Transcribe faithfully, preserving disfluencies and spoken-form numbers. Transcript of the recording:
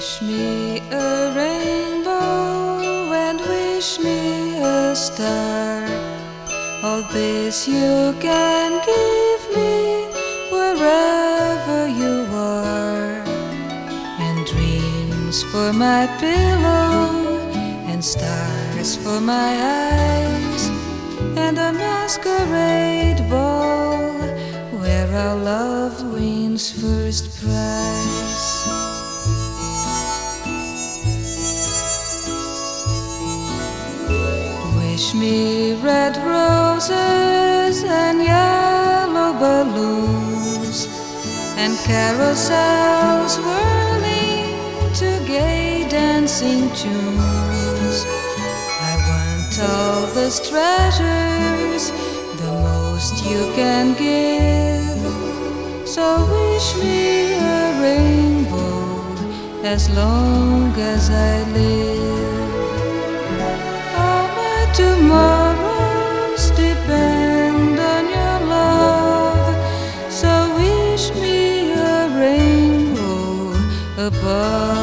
Wish me a rainbow and wish me a star. All this you can give me wherever you are. And dreams for my pillow, and stars for my eyes, and a masquerade ball where our love wins first prize. Wish me red roses and yellow balloons, and carousels whirling to gay dancing tunes. I want all those treasures, the most you can give. So wish me a rainbow as long as I live. Tomorrows depend on your love, so wish me a rainbow above.